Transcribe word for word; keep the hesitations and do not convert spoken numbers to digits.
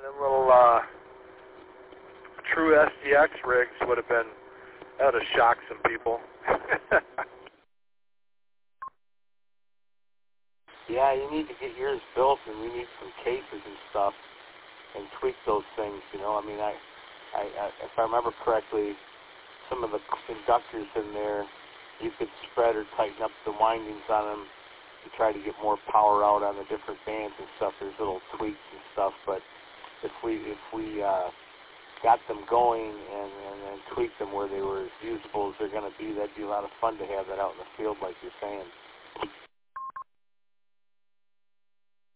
them little uh, true S D X rigs would have been, that would have shocked some people. Yeah, you need to get yours built, and we need some cases and stuff, and tweak those things. You know, I mean, I, I, I if I remember correctly, some of the inductors in there, you could spread or tighten up the windings on them to try to get more power out on the different bands and stuff. There's little tweaks and stuff, but if we if we uh, got them going and, and, and tweaked them where they were as usable as they're going to be, that'd be a lot of fun to have that out in the field, like you're saying.